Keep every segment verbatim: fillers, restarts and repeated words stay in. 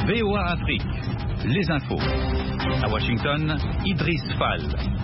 V O A Afrique, les infos. À Washington, Idriss Fall.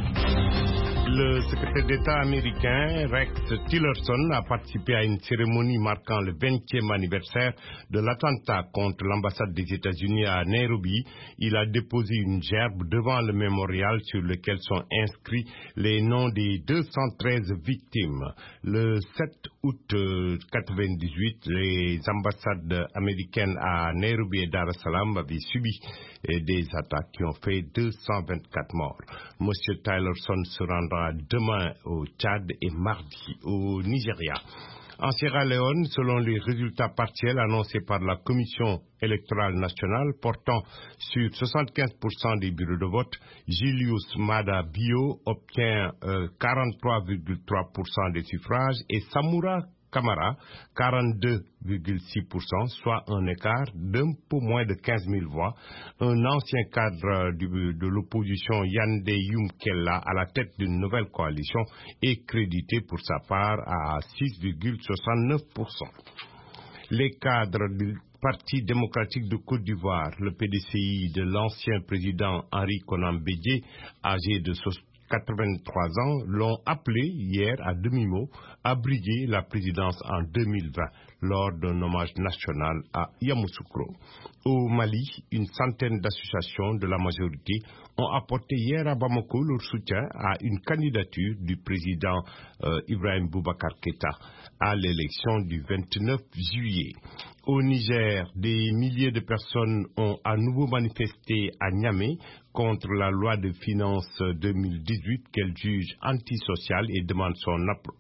Le secrétaire d'État américain Rex Tillerson a participé à une cérémonie marquant le vingtième anniversaire de l'attentat contre l'ambassade des États-Unis à Nairobi. Il a déposé une gerbe devant le mémorial sur lequel sont inscrits les noms des deux cent treize victimes. Le sept août quatre-vingt-dix-huit, les ambassades américaines à Nairobi et Dar es Salaam avaient subi des attaques qui ont fait deux cent vingt-quatre morts. Monsieur Tillerson se rendra demain au Tchad et mardi au Nigeria. En Sierra Leone, selon les résultats partiels annoncés par la Commission électorale nationale portant sur soixante-quinze pour cent des bureaux de vote, Julius Maada Bio obtient euh, quarante-trois virgule trois pour cent des suffrages et Samura Camara, quarante-deux virgule six pour cent, soit un écart d'un peu moins de quinze mille voix. Un ancien cadre du, de l'opposition, Yandé Youm Kella, à la tête d'une nouvelle coalition, est crédité pour sa part à six virgule soixante-neuf pour cent. Les cadres du Parti démocratique de Côte d'Ivoire, le P D C I de l'ancien président Henri Konan Bédié, âgé de quatre-vingt-trois ans, l'ont appelé hier à demi-mot à briguer la présidence en deux mille vingt lors d'un hommage national à Yamoussoukro. Au Mali, une centaine d'associations de la majorité ont apporté hier à Bamako leur soutien à une candidature du président euh, Ibrahim Boubacar Keïta à l'élection du vingt-neuf juillet. Au Niger, des milliers de personnes ont à nouveau manifesté à Niamey contre la loi de finances deux mille dix-huit qu'elle juge antisociale et demande son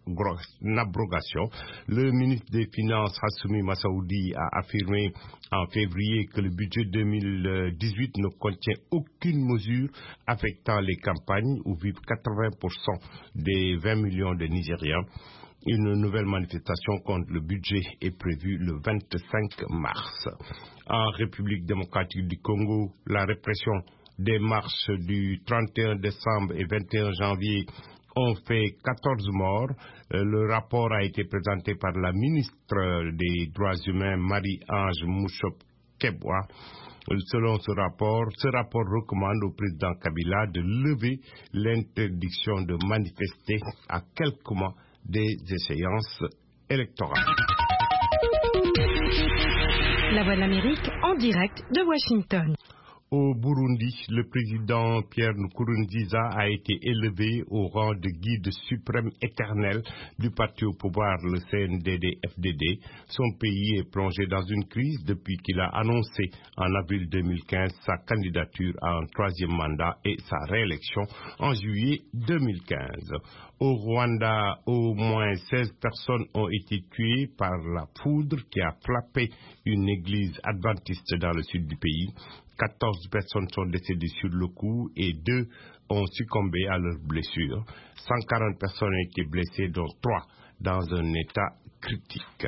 abrogation. Le ministre des Finances, Hassoumi Massaoudi, a affirmé en février que le budget deux mille dix-huit ne contient aucune mesure affectant les campagnes où vivent quatre-vingts pour cent des vingt millions de Nigériens. Une nouvelle manifestation contre le budget est prévue le vingt-cinq mars. En République démocratique du Congo, la répression des marches du trente et un décembre et vingt et un janvier ont fait quatorze morts. Le rapport a été présenté par la ministre des Droits humains, Marie-Ange Mouchop-Kebwa. Selon ce rapport, ce rapport recommande au président Kabila de lever l'interdiction de manifester à quelques mois des échéances électorales. La Voix de l'Amérique en direct de Washington. Au Burundi, le président Pierre Nkurunziza a été élevé au rang de guide suprême éternel du parti au pouvoir, le C N D D F D D. Son pays est plongé dans une crise depuis qu'il a annoncé en avril deux mille quinze sa candidature à un troisième mandat et sa réélection en juillet deux mille quinze. Au Rwanda, au moins seize personnes ont été tuées par la foudre qui a frappé une église adventiste dans le sud du pays. quatorze personnes sont décédées sur le coup et deux ont succombé à leurs blessures. cent quarante personnes ont été blessées, dont trois dans un état critique.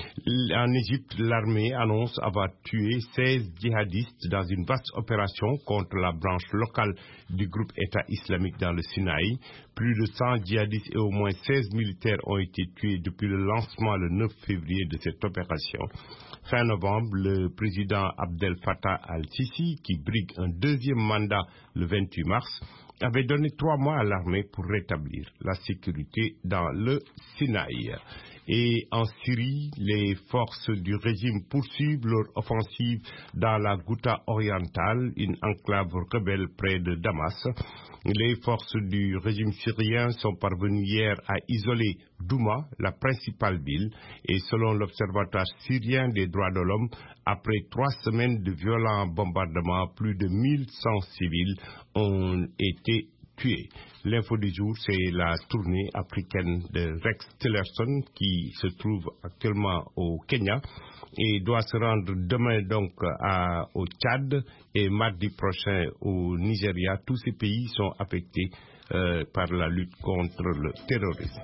En Égypte, l'armée annonce avoir tué seize djihadistes dans une vaste opération contre la branche locale du groupe État islamique dans le Sinaï. Plus de cent djihadistes et au moins seize militaires ont été tués depuis le lancement le neuf février de cette opération. Fin novembre, le président Abdel Fattah al-Sisi, qui brigue un deuxième mandat le vingt-huit mars, avait donné trois mois à l'armée pour rétablir la sécurité dans le Sinaï. Et en Syrie, les forces du régime poursuivent leur offensive dans la Ghouta orientale, une enclave rebelle près de Damas. Les forces du régime syrien sont parvenues hier à isoler Douma, la principale ville, et selon l'Observatoire syrien des droits de l'homme, après trois semaines de violents bombardements, plus de mille cent civils ont été tués. L'info du jour, c'est la tournée africaine de Rex Tillerson qui se trouve actuellement au Kenya et doit se rendre demain donc à, au Tchad et mardi prochain au Nigeria. Tous ces pays sont affectés euh, par la lutte contre le terrorisme.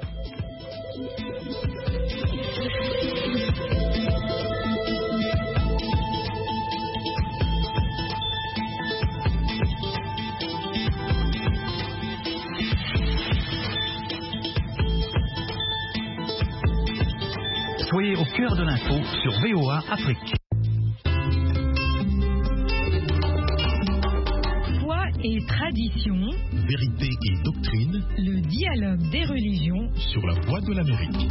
Soyez au cœur de l'info sur V O A Afrique. vérité et doctrine. Le dialogue des religions sur la Voix de l'Amérique.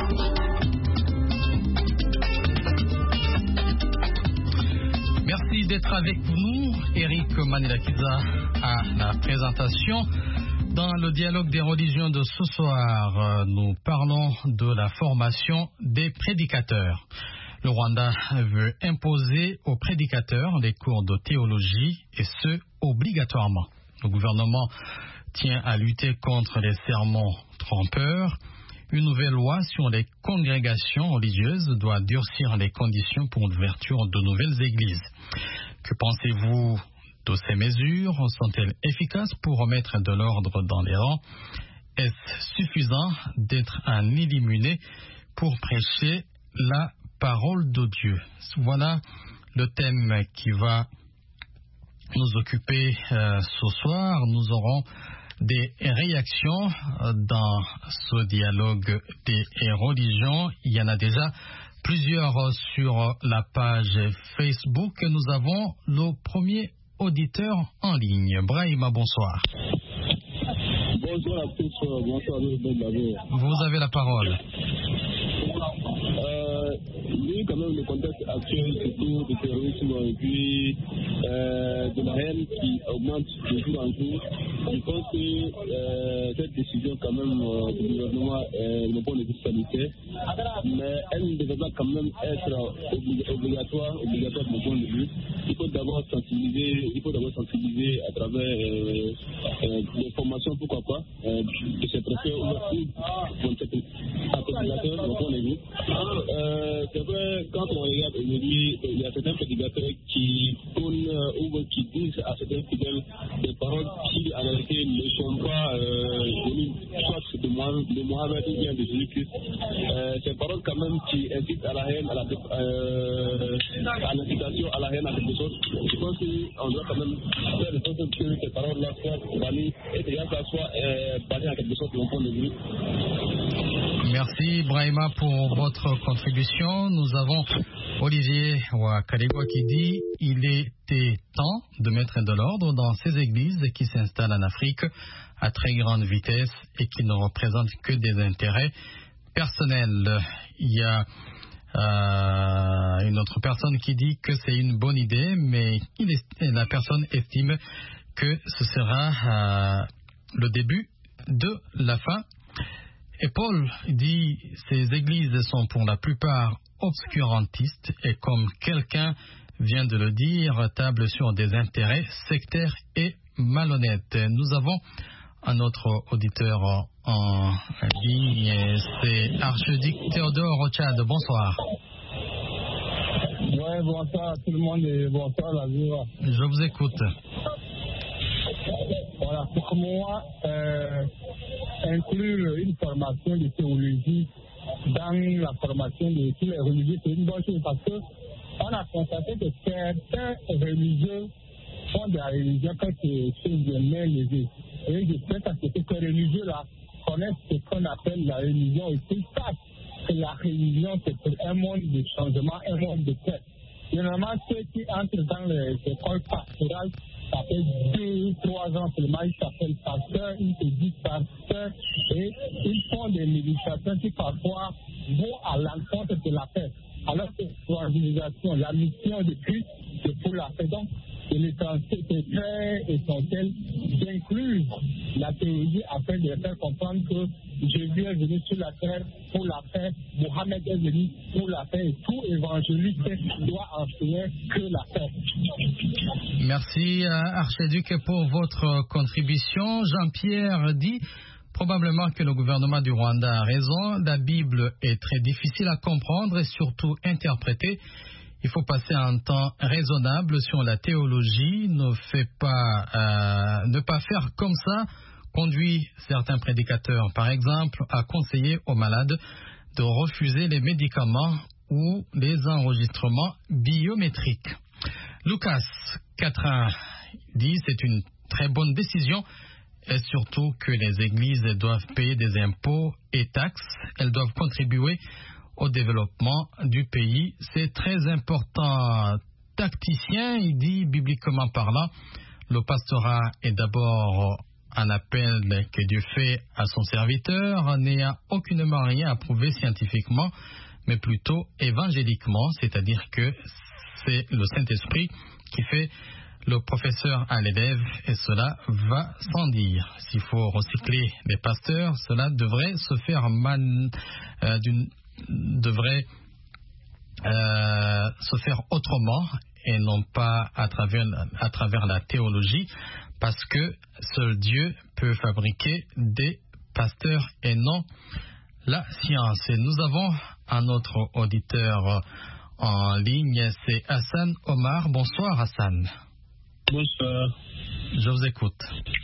Merci d'être avec nous. Eric Manilakiza à la présentation. Dans le dialogue des religions de ce soir, nous parlons de la formation des prédicateurs. Le Rwanda veut imposer aux prédicateurs des cours de théologie, et ce, obligatoirement. Le gouvernement tient à lutter contre les sermons trompeurs. Une nouvelle loi sur les congrégations religieuses doit durcir les conditions pour l'ouverture de nouvelles églises. Que pensez-vous de ces mesures? Sont-elles efficaces pour remettre de l'ordre dans les rangs? Est-ce suffisant d'être un illuminé pour prêcher la parole de Dieu? Voilà le thème qui va nous occuper euh, ce soir. Nous aurons des réactions dans ce dialogue des religions. Il y en a déjà plusieurs sur la page Facebook. Nous avons le premier auditeur en ligne. Brahima, bonsoir. Bonsoir à tous. Bonsoir à vous. Vous avez la parole. Euh, oui, quand même, le contexte actuel, surtout du terrorisme et puis euh, de la haine qui augmente de jour en jour, je pense que euh, cette décision, quand même, euh, du gouvernement est le bon de vue sanitaire, mais elle ne devrait pas quand même être oblig obligatoire, obligatoire de mon point de vue. Il faut d'abord sensibiliser, il faut d'abord sensibiliser à travers euh, euh, des formations, pourquoi pas, euh, de ces préfets ou de ces prédicateurs, de mon point de vue. Euh, c'est vrai, quand on regarde aujourd'hui, il y a certains prédicateurs qui tournent euh, ou qui disent à certains fidèles des paroles qui en réalité ne sont pas venues euh, soit de Mohamed, de Mohamed ou bien de Jésus-Christ. Euh, ces paroles quand même qui incitent à la haine, à la euh, à l'incitation à la haine à quelque chose. Je pense qu'on doit quand même faire de sorte que ces paroles-là soient bannies et que ça soit euh, banni à quelque chose de mon point de vue. Merci Brahima pour votre contribution. Nous avons Olivier Wakalegwa qui dit « Il était temps de mettre de l'ordre dans ces églises qui s'installent en Afrique à très grande vitesse et qui ne représentent que des intérêts personnels. » Il y a euh, une autre personne qui dit que c'est une bonne idée, mais il est, la personne estime que ce sera euh, le début de la fin. Et Paul dit « Ces églises sont pour la plupart obscurantistes et comme quelqu'un vient de le dire, tablent sur des intérêts sectaires et malhonnêtes. » Nous avons un autre auditeur en ligne, c'est Archduc Théodore Rochad. Bonsoir. Ouais, bonsoir à tout le monde et bonsoir la vie. Je vous écoute. Voilà, pour moi, euh, inclure une formation de théologie dans la formation de tous les religieux, c'est une bonne chose parce que on a constaté que certains religieux font de la religion quelque chose de mal élevé. Et je pense que ces religieux-là connaissent ce qu'on appelle la religion et qu'ils savent que la religion, c'est pour un monde de changement, un monde de paix. Généralement, ceux qui entrent dans les écoles pastorales, ça fait deux, trois ans seulement, ils s'appellent pasteurs, ils se disent pasteurs et ils font des méditations qui parfois vont à l'encontre de la paix. Alors que l'organisation, la mission de Christ, c'est pour la paix. Donc, c'est très essentiel d'inclure la théologie afin de faire comprendre que Jésus est venu sur la terre pour la paix, Mohamed est venu pour la paix et tout évangéliste doit enseigner que la paix. Merci Archiduc pour votre contribution. Jean-Pierre dit probablement que le gouvernement du Rwanda a raison. La Bible est très difficile à comprendre et surtout interpréter. Il faut passer un temps raisonnable sur la théologie. Ne, fait pas, euh, ne pas faire comme ça conduit certains prédicateurs, par exemple, à conseiller aux malades de refuser les médicaments ou les enregistrements biométriques. Lucas Catrin dit que c'est une très bonne décision et surtout que les églises doivent payer des impôts et taxes. Elles doivent contribuer au développement du pays. C'est très important. Tacticien, il dit bibliquement parlant, le pastorat est d'abord un appel que Dieu fait à son serviteur n'est aucunement rien à prouver scientifiquement, mais plutôt évangéliquement, c'est-à-dire que c'est le Saint-Esprit qui fait le professeur à l'élève, et cela va sans dire. S'il faut recycler les pasteurs, cela devrait se faire man, euh, d'une, devrait euh, se faire autrement et non pas à travers, à travers la théologie, parce que seul Dieu peut fabriquer des pasteurs et non la science. Et nous avons un autre auditeur en ligne, c'est Hassan Omar. Bonsoir Hassan. Bonsoir. Je vous écoute.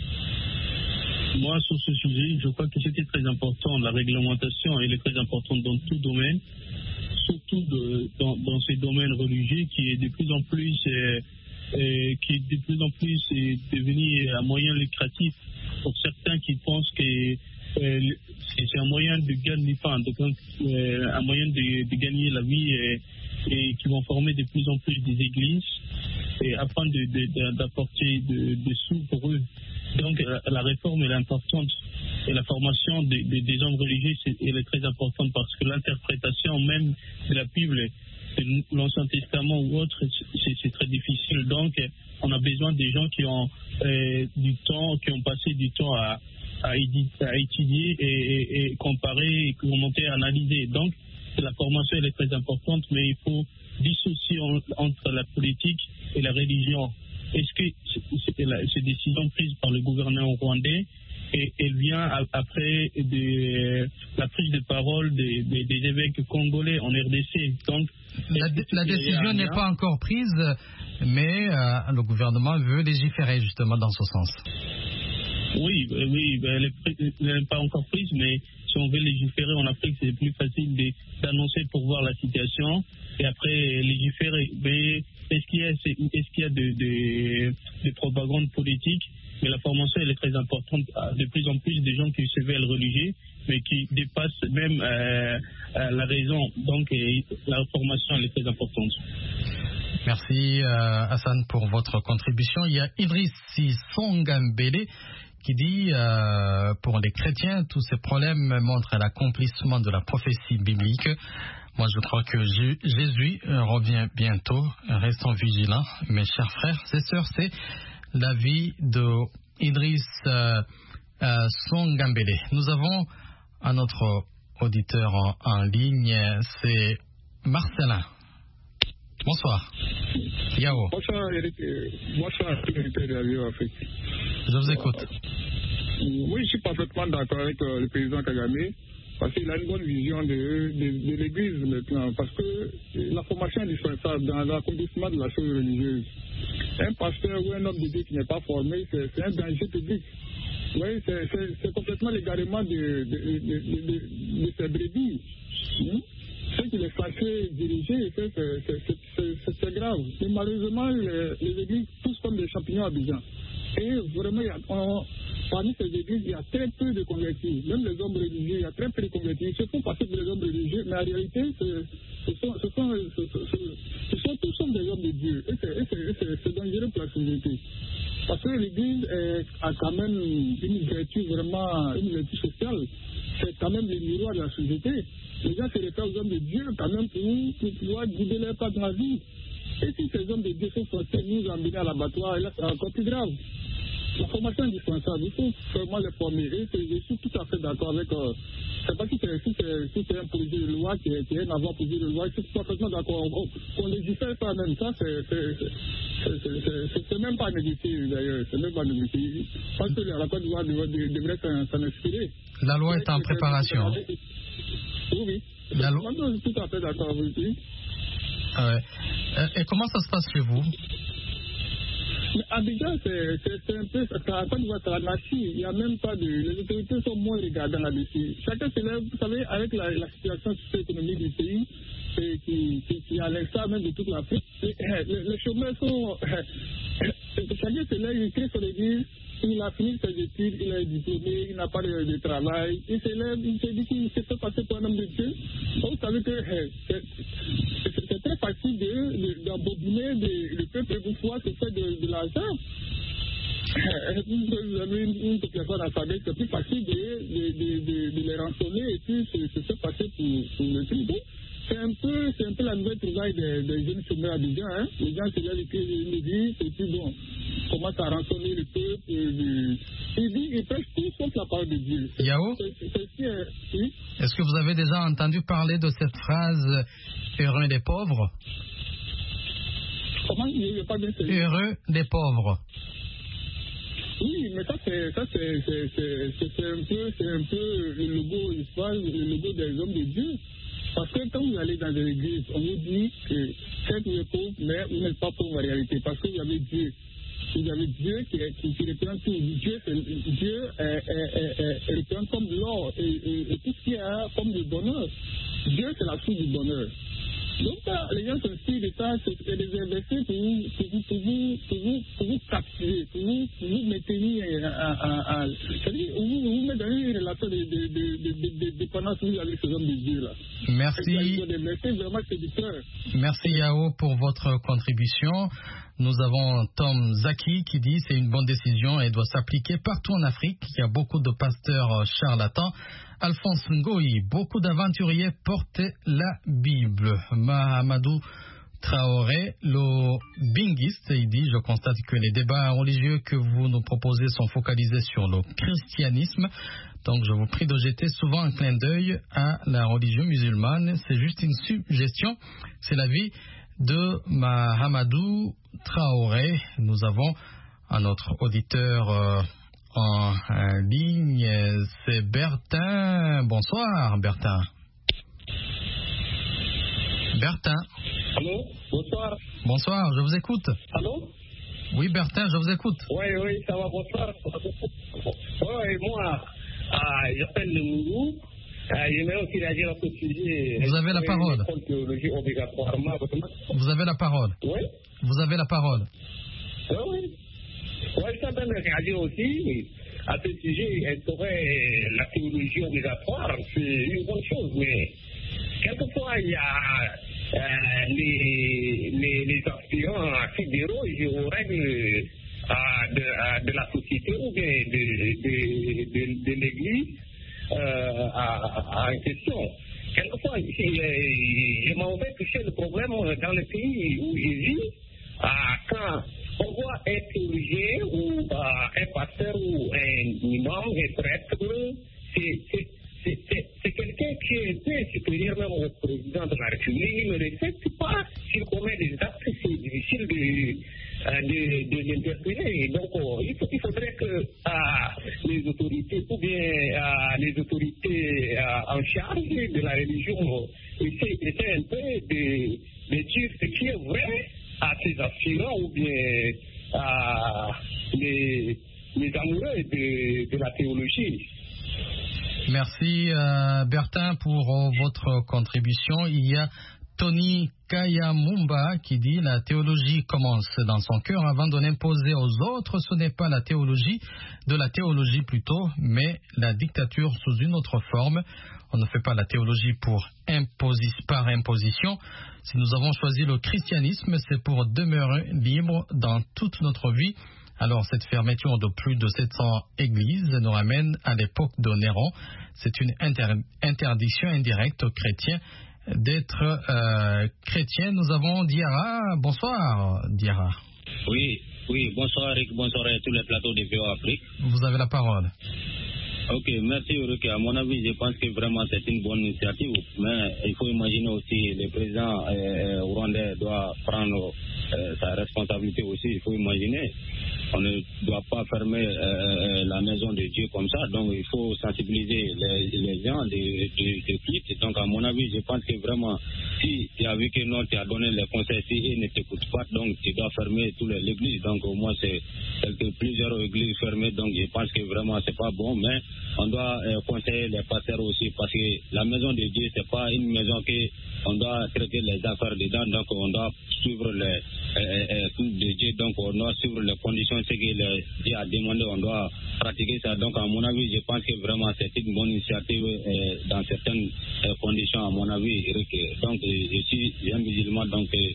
Moi, sur ce sujet, je crois que c'était très important. La réglementation, elle est très importante dans tout domaine, surtout de, dans, dans ces domaines religieux qui est de plus en plus, euh, euh, qui est de plus en plus euh, devenu un moyen lucratif pour certains qui pensent que euh, c'est un moyen de gagner, enfin, de, euh, un moyen de, de gagner la vie et, et qui vont former de plus en plus des églises et afin de, de, de, d'apporter des de sous pour eux. Donc la, la réforme elle est importante et la formation de, de, des hommes religieux c'est, elle est très importante parce que l'interprétation même de la Bible, de l'Ancien Testament ou autre, c'est, c'est très difficile. Donc on a besoin des gens qui ont euh, du temps, qui ont passé du temps à, à, éditer, à étudier et, et, et comparer, et commenter, analyser. Donc la formation elle est très importante, mais il faut dissocier en, entre la politique et la religion. Est-ce que c'est la, cette décision prise par le gouvernement rwandais et elle vient après de, la prise de parole des, des, des évêques congolais en R D C? Donc, la, la décision n'est pas encore prise, mais euh, le gouvernement veut légiférer justement dans ce sens. Oui, oui, elle n'est pas encore prise, mais si on veut légiférer en Afrique, c'est plus facile de, d'annoncer pour voir la situation et après légiférer. Mais est-ce qu'il y a, est-ce qu'il y a de, de, de propagande politique? Mais la formation, elle est très importante. De plus en plus de gens qui se veulent religieux, mais qui dépassent même euh, la raison. Donc, la formation, elle est très importante. Merci euh, Hassan pour votre contribution. Il y a Idriss Songambele qui dit euh, pour les chrétiens, tous ces problèmes montrent l'accomplissement de la prophétie biblique. Moi, je crois que Jésus revient bientôt. Restons vigilants, mes chers frères et sœurs. C'est l'avis de Idriss euh, euh, Songambele. Nous avons un autre auditeur en, en ligne, c'est Marcelin. Bonsoir. Yao. Bonsoir, Eric. Bonsoir, de Afrique. Je vous écoute. Oui, je suis parfaitement d'accord avec euh, le président Kagame, parce qu'il a une bonne vision de, de, de l'Église maintenant, parce que la formation est indispensable dans l'accomplissement de la chose religieuse. Un pasteur ou un homme de Dieu qui n'est pas formé, c'est, c'est un danger public. Oui, c'est, c'est, c'est complètement l'égarement de, de, de, de, de, de ces brebis. Hmm? Ce qui les fâchés diriger, c'est, c'est, c'est, c'est, c'est grave. Mais malheureusement, les, les églises poussent comme des champignons à Abidjan. Et vraiment, il y a, on, parmi ces églises, il y a très peu de convertis. Même les hommes religieux, il y a très peu de convertis. Ils se font passer pour des hommes religieux, mais en réalité, ce, ce, sont, ce, sont, ce, ce, ce sont tous sont des hommes de Dieu. Et c'est, et c'est, et c'est, c'est dangereux pour la société. Parce que l'Église est, a quand même une vertu vraiment, une vertu sociale. C'est quand même le miroir de la société. Les gens se réfèrent aux hommes de Dieu quand même pour, pour pouvoir guider leur pas dans la vie. Et si ces hommes de Dieu sont forcés de nous emmener à l'abattoir, là c'est encore plus grave. La formation est indispensable, il faut vraiment les former. Et je suis tout à fait d'accord avec. Euh, je ne sais pas si c'est, si, c'est, si c'est un projet de loi qui est, qui est un avant-projet de loi, je suis parfaitement d'accord. On ne légifère pas même ça, c'est, c'est, c'est, c'est, c'est, c'est même pas négocié d'ailleurs. C'est même pas négocié. Je pense que la Côte d'Ivoire devrait s'en inspirer. La loi est en préparation. Oui, oui. La loi... Je suis tout à fait d'accord avec vous. Ouais. Et comment ça se passe chez vous? Mais Abidjan, c'est, c'est, c'est un peu, ça Côte d'Ivoire, c'est la nature. Il n'y a même pas de, les autorités sont moins regardées là-dessus. Chacun se lève, vous savez, avec la, la situation socio-économique du pays, et qui, qui, qui est à l'instar même de toute l'Afrique, les, les chômeurs sont, chacun se lève, il crée son église. Il a fini ses études, il est diplômé, il n'a pas de, de travail, il se lève, il se dit qu'il se fait passer pour un homme de Dieu. Donc, vous savez que hey, c'est, c'est, c'est très facile de, de, d'embobiner de, le peuple une fois se fait de, de l'argent. Vous avez une, une population analphabète, c'est plus facile de, de, de, de, de les rançonner et puis se faire passer pour, pour le truc. C'est un peu, c'est un peu la nouvelle trouvaille des, des jeunes chômeurs abidjan, hein. Les gens se lèvent une église et puis bon, commencent à rançonner le peuple. Ils disent, ils prêchent tout sauf la parole de Dieu. Yao, c'est, c'est, c'est, oui? Est-ce que vous avez déjà entendu parler de cette phrase « heureux des pauvres » Comment? Il n'y a pas bien saisi. Heureux des pauvres. Oui, mais ça c'est ça c'est c'est c'est, c'est, c'est un peu c'est un peu le logo le logo des hommes de Dieu. Parce que quand vous allez dans des églises, on vous dit que certes vous êtes pauvre, mais vous n'êtes pas pauvre en réalité, parce que vous avez Dieu. Vous avez Dieu qui, est, qui, qui représente tout. Dieu, c'est, Dieu est, est, est, est, représente comme l'or et, et, et tout ce qui est comme le bonheur. Dieu, c'est la source du bonheur. Donc, là, les gens s'inspirent de ça, c'est des versets pour vous, pour vous, pour vous, pour vous, pour vous capturer, pour vous, pour vous maintenir à, à, à, c'est-à-dire, vous, vous mettez dans une relation de, de, de, de, de, de dépendance avec ces hommes de Dieu, là. Merci. Des versets vraiment séducteurs. Merci, Yao, pour votre contribution. Nous avons Tom Zaki qui dit c'est une bonne décision et doit s'appliquer partout en Afrique. Il y a beaucoup de pasteurs charlatans. Alphonse Ngoyi, beaucoup d'aventuriers portent la Bible. Mahamadou Traoré, le binguiste, il dit, je constate que les débats religieux que vous nous proposez sont focalisés sur le christianisme. Donc je vous prie de jeter souvent un clin d'œil à la religion musulmane. C'est juste une suggestion. C'est l'avis de Mahamadou Traoré. Nous avons un autre auditeur euh, en euh, ligne, c'est Bertin. Bonsoir Bertin. Bertin. Allô, bonsoir. Bonsoir, je vous écoute. Allô? Oui Bertin, je vous écoute. Oui, oui, ça va, bonsoir. Oui, moi, euh, j'appelle le Mourou. Euh, J'aimerais aussi réagir à ce sujet. Vous avez la parole. Vous avez la parole. Oui. Vous avez la parole. Oui, oui. Oui, je suis en train de réagir aussi à ce sujet. Instaurer la théologie obligatoire, c'est une bonne chose, mais quelquefois, il y a euh, les, les, les aspirants fédéraux aux règles euh, de, euh, de la société ou bien de, de, de, de l'Église. Euh, à, à une question. Quelquefois, je m'en vais toucher le problème dans le pays où je vis. Ah, quand on voit un théologien ou ah, un pasteur ou un imam, un prêtre, c'est quelqu'un qui est un peu supérieur même au président de la République. Il ne respecte pas s'il commet des actes, c'est difficile de. de, de l'interpeller. Donc, oh, il, faut, il faudrait que euh, les autorités, ou bien euh, les autorités euh, en charge de la religion, essaient, essaient un peu de, de dire ce qui est vrai à ces aspirants, ou bien à les, les amoureux de, de la théologie. Merci euh, Bertin pour euh, votre contribution. Il y a Tony Kayamumba qui dit la théologie commence dans son cœur avant de l'imposer aux autres. Ce n'est pas la théologie, de la théologie plutôt, mais la dictature sous une autre forme. On ne fait pas la théologie pour imposi- par imposition. Si nous avons choisi le christianisme, c'est pour demeurer libre dans toute notre vie. Alors cette fermeture de plus de sept cents églises nous ramène à l'époque de Néron. C'est une inter- interdiction indirecte aux chrétiens d'être euh, chrétien. Nous avons Diarra. Bonsoir, Diarra. Oui, oui, bonsoir Eric, bonsoir à tous les plateaux de V O Afrique. Vous avez la parole. Ok, merci Eric. À mon avis, je pense que vraiment c'est une bonne initiative, mais il faut imaginer aussi le président euh, rwandais doit prendre euh, sa responsabilité aussi, il faut imaginer. On ne doit pas fermer euh, la maison de Dieu comme ça, donc il faut sensibiliser les, les gens de, de, de culte. Donc à mon avis, je pense que vraiment, si tu as vu que non, tu as donné les conseils, si ils ne t'écoutent pas, donc tu dois fermer toutes les églises. Donc au moins c'est quelques, plusieurs églises fermées, donc je pense que vraiment c'est pas bon, mais on doit euh, conseiller les pasteurs aussi, parce que la maison de Dieu, c'est pas une maison que on doit traiter les affaires dedans, donc on doit suivre les euh, euh, de Dieu, donc on doit suivre les conditions, ce que Dieu a demandé, on doit pratiquer ça. Donc à mon avis, je pense que vraiment c'est une bonne initiative euh, dans certaines euh, conditions, à mon avis, Eric. Donc je suis un musulman, donc euh,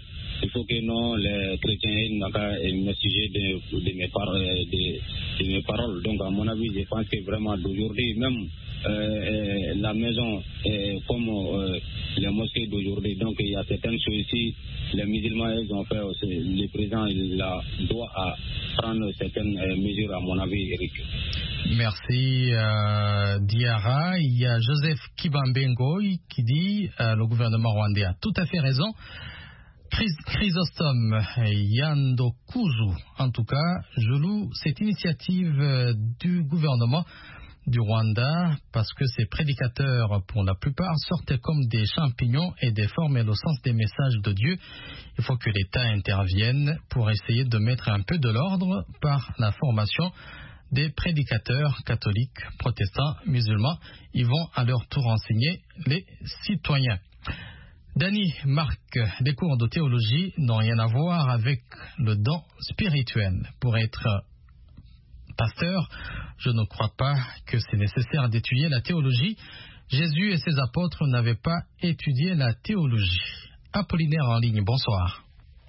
il faut que non, les chrétiens n'ont pas le sujet de, de, mes par, de, de mes paroles. Donc, à mon avis, je pense que vraiment d'aujourd'hui, même euh, la maison est comme euh, les mosquées d'aujourd'hui. Donc, il y a certaines choses ici, les musulmans, ils ont fait aussi, le président, il a, doit à prendre certaines euh, mesures, à mon avis, Eric. Merci euh, Diarra. Il y a Joseph Kibambengoy qui dit euh, le gouvernement rwandais a tout à fait raison. Chrysostome Yandokuzu, en tout cas, je loue cette initiative euh, du gouvernement du Rwanda parce que ces prédicateurs, pour la plupart, sortent comme des champignons et déforment le sens des messages de Dieu. Il faut que l'État intervienne pour essayer de mettre un peu de l'ordre par la formation des prédicateurs catholiques, protestants, musulmans. Ils vont à leur tour enseigner les citoyens. Dany marque des cours de théologie n'ont rien à voir avec le don spirituel. Pour être pasteur, je ne crois pas que c'est nécessaire d'étudier la théologie. Jésus et ses apôtres n'avaient pas étudié la théologie. Apollinaire en ligne, bonsoir.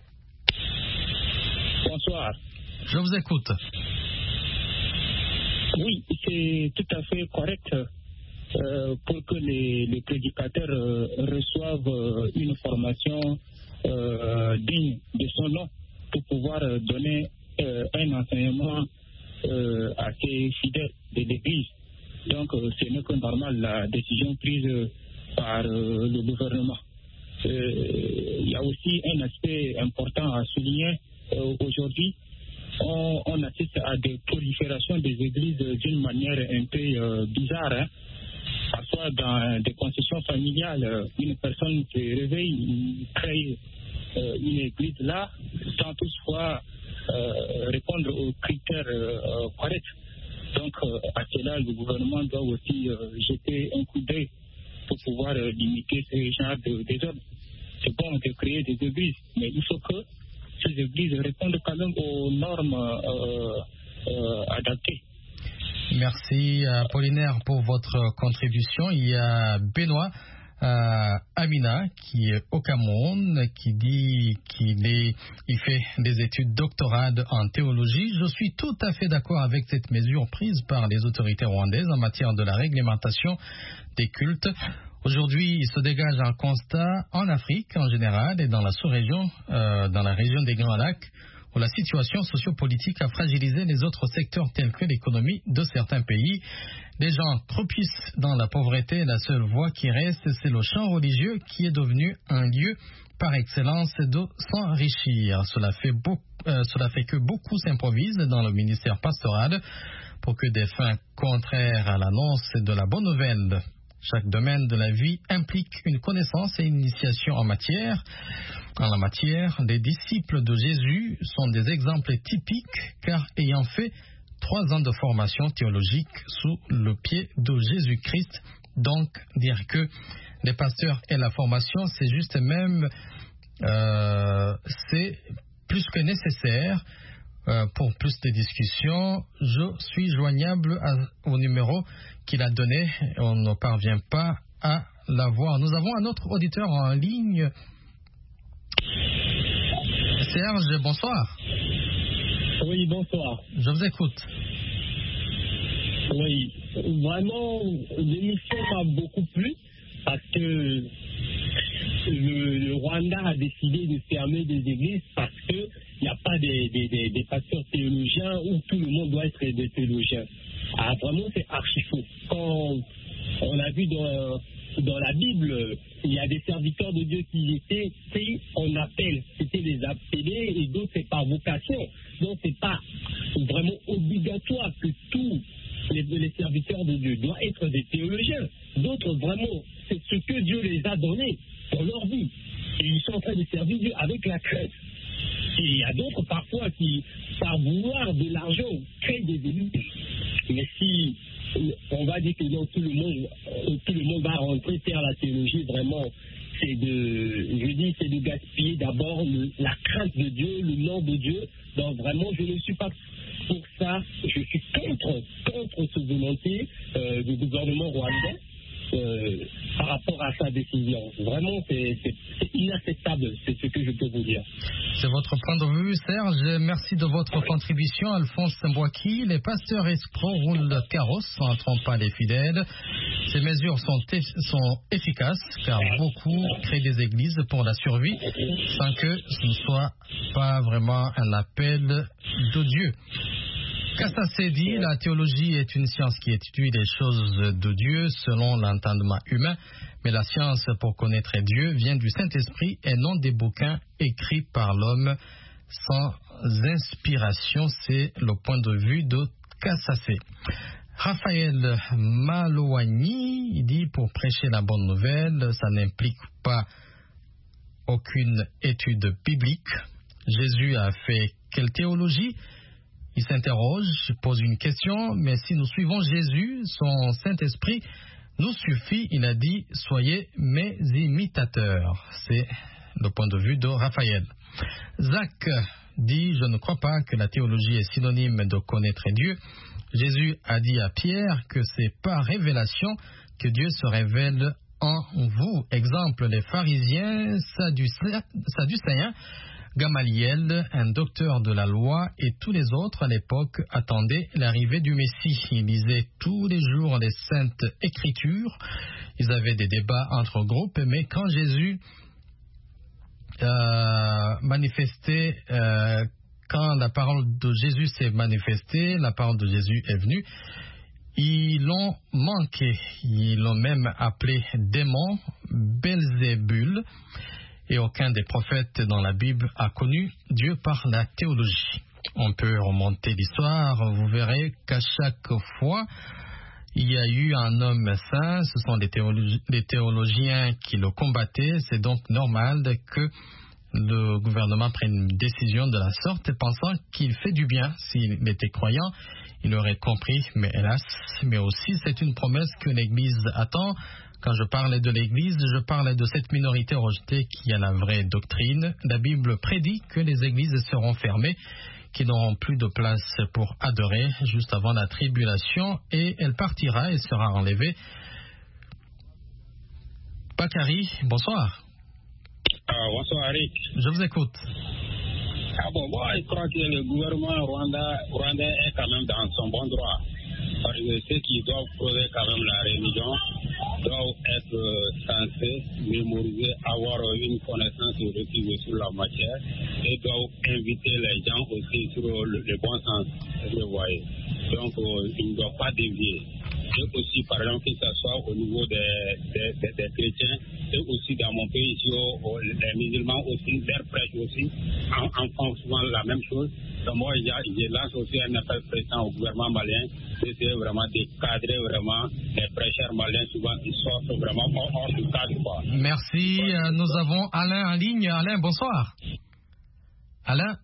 Bonsoir. Je vous écoute. Oui, c'est tout à fait correct euh, pour que les, les prédicateurs euh, reçoivent euh, une formation euh, digne de son nom pour pouvoir euh, donner euh, un enseignement euh, assez fidèle de l'Église. Donc, euh, ce n'est que normal la décision prise euh, par euh, le gouvernement. Euh, il y a aussi un aspect important à souligner euh, aujourd'hui. On, on assiste à des proliférations des églises d'une manière un peu euh, bizarre. Hein. Parfois, dans des concessions familiales, une personne se réveille, crée euh, une église là, sans toutefois euh, répondre aux critères euh, corrects. Donc, euh, à cela, le gouvernement doit aussi euh, jeter un coup d'œil pour pouvoir euh, limiter ce genre de désordre. C'est bon de créer des églises, mais il faut que ces églises répondent quand même aux normes euh, euh, adaptées. Merci Apollinaire pour votre contribution. Il y a Benoît euh, Amina qui est au Cameroun, qui dit qu'il est, il fait des études doctorales en théologie. Je suis tout à fait d'accord avec cette mesure prise par les autorités rwandaises en matière de la réglementation des cultes. Aujourd'hui, il se dégage un constat en Afrique en général et dans la sous-région, euh, dans la région des Grands Lacs, où la situation sociopolitique a fragilisé les autres secteurs tels que l'économie de certains pays. Les gens croupissent dans la pauvreté et la seule voie qui reste, c'est le champ religieux qui est devenu un lieu par excellence de s'enrichir. Cela fait, beau, euh, cela fait que beaucoup s'improvisent dans le ministère pastoral pour que des fins contraires à l'annonce de la bonne nouvelle. Chaque domaine de la vie implique une connaissance et une initiation en matière. En la matière, les disciples de Jésus sont des exemples typiques car ayant fait trois ans de formation théologique sous le pied de Jésus-Christ, donc dire que les pasteurs et la formation, c'est juste même, euh, c'est plus que nécessaire. Euh, pour plus de discussions, je suis joignable à, au numéro qu'il a donné. On ne parvient pas à l'avoir. Nous avons un autre auditeur en ligne. Serge, bonsoir. Oui, bonsoir. Je vous écoute. Oui, vraiment, l'émission m'a beaucoup plu parce que le, le Rwanda a décidé de fermer des églises parce que il n'y a pas des, des, des, des pasteurs théologiens où tout le monde doit être des théologiens. Ah, vraiment, c'est archi faux. Quand on a vu dans, dans la Bible, il y a des serviteurs de Dieu qui étaient pris en appel. C'était des appelés et d'autres, c'est par vocation. Donc, c'est pas vraiment obligatoire que tous les, les serviteurs de Dieu doivent être des théologiens. D'autres, vraiment, c'est ce que Dieu les a donné pour leur vie. Et ils sont en train de servir Dieu avec la crainte. Et il y a d'autres parfois qui, par vouloir de l'argent, créent des élites. Mais si on va dire que non, tout le monde, tout le monde va rentrer faire la théologie, vraiment, c'est de, je dis, c'est de gaspiller d'abord le, la crainte de Dieu, le nom de Dieu. Donc vraiment, je ne suis pas pour ça. Je suis contre, contre cette volonté euh, du gouvernement rwandais. euh, par rapport à sa décision. Vraiment, c'est inacceptable, c'est ce que je peux vous dire. C'est votre point de vue, Serge. Merci de votre contribution, Alphonse Mbouaki. Les pasteurs escrocs roulent carrosse en trompant les fidèles. Ces mesures sont, sont efficaces car beaucoup créent des églises pour la survie sans que ce ne soit pas vraiment un appel de Dieu. Cassacé dit, la théologie est une science qui étudie les choses de Dieu selon l'entendement humain, mais la science pour connaître Dieu vient du Saint-Esprit et non des bouquins écrits par l'homme sans inspiration. C'est le point de vue de Cassacé. Raphaël Malouani dit, pour prêcher la bonne nouvelle, ça n'implique pas aucune étude biblique. Jésus a fait quelle théologie? Il s'interroge, pose une question, mais si nous suivons Jésus, son Saint-Esprit nous suffit. Il a dit, soyez mes imitateurs. C'est le point de vue de Raphaël. Zach dit, je ne crois pas que la théologie est synonyme de connaître Dieu. Jésus a dit à Pierre que c'est par révélation que Dieu se révèle en vous. Exemple, les pharisiens, sadducéens, Gamaliel, un docteur de la loi, et tous les autres à l'époque attendaient l'arrivée du Messie. Ils lisaient tous les jours les saintes écritures. Ils avaient des débats entre groupes, mais quand Jésus euh, manifestait, euh, quand la parole de Jésus s'est manifestée, la parole de Jésus est venue, ils l'ont manqué. Ils l'ont même appelé démon, Belzébul. Et aucun des prophètes dans la Bible a connu Dieu par la théologie. On peut remonter l'histoire, vous verrez qu'à chaque fois, il y a eu un homme saint, ce sont les, théologi- les théologiens qui le combattaient, c'est donc normal que le gouvernement prenne une décision de la sorte, pensant qu'il fait du bien. S'il était croyant, il aurait compris, mais hélas, mais aussi c'est une promesse que l'Église attend. Quand je parlais de l'Église, je parlais de cette minorité rejetée qui a la vraie doctrine. La Bible prédit que les églises seront fermées, qui n'auront plus de place pour adorer juste avant la tribulation, et elle partira et sera enlevée. Bakary, bonsoir. Ah, bonsoir, Eric. Je vous écoute. Ah bon, moi, je crois que le gouvernement rwandais, rwandais est quand même dans son bon droit. Parce que ceux qui doivent poser quand même la religion doivent être censés mémoriser, avoir une connaissance relative sur la matière et doivent inviter les gens aussi sur le, le bon sens, vous voyez. Donc, euh, ils ne doivent pas dévier. Et aussi, par exemple, que ce soit au niveau des, des, des, des chrétiens, et aussi dans mon pays ici, au, les musulmans aussi, leurs prêches aussi, en, en font souvent la même chose. Donc moi, je, je lance aussi un appel pressant au gouvernement malien d'essayer vraiment de cadrer vraiment les prêcheurs maliens. Souvent, ils sortent vraiment hors du cadre, quoi. Merci. Euh, nous avons Alain en ligne. Alain, bonsoir. Alain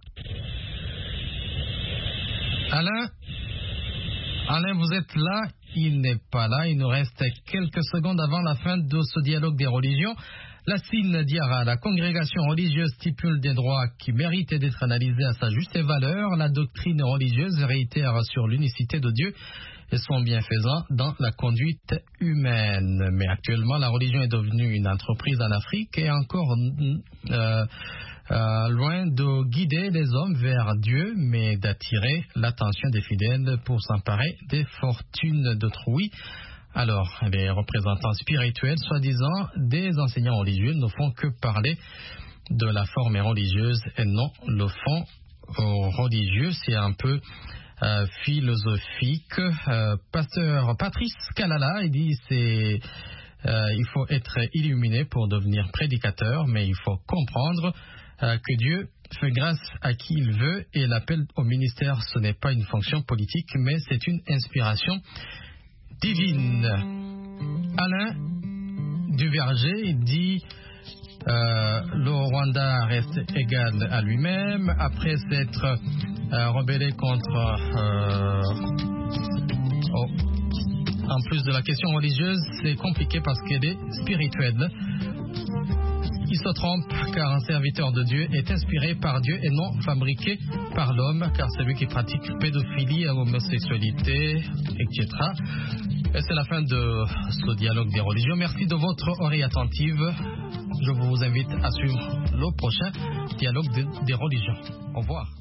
Alain Alain, vous êtes là? Il n'est pas là. Il nous reste quelques secondes avant la fin de ce dialogue des religions. Lassine Diarra, la congrégation religieuse stipule des droits qui méritent d'être analysés à sa juste valeur. La doctrine religieuse réitère sur l'unicité de Dieu et son bienfaisant dans la conduite humaine. Mais actuellement, la religion est devenue une entreprise en Afrique et encore euh, euh, loin de guider les hommes vers Dieu, mais d'attirer l'attention des fidèles pour s'emparer des fortunes d'autrui. Alors, les représentants spirituels, soi-disant des enseignants religieux, ne font que parler de la forme religieuse et non le fond religieux. C'est un peu euh, philosophique. Euh, pasteur Patrice Kalala, il dit c'est euh, il faut être illuminé pour devenir prédicateur, mais il faut comprendre euh, que Dieu fait grâce à qui il veut et l'appel au ministère, ce n'est pas une fonction politique, mais c'est une inspiration divine. Alain Duverger dit euh, le Rwanda reste égal à lui-même après s'être euh, rebellé contre euh, oh. En plus de la question religieuse, c'est compliqué parce qu'elle est spirituelle. Il se trompe car un serviteur de Dieu est inspiré par Dieu et non fabriqué par l'homme, car celui qui pratique pédophilie, homosexualité, et cetera Et c'est la fin de ce dialogue des religions. Merci de votre oreille attentive. Je vous invite à suivre le prochain dialogue des religions. Au revoir.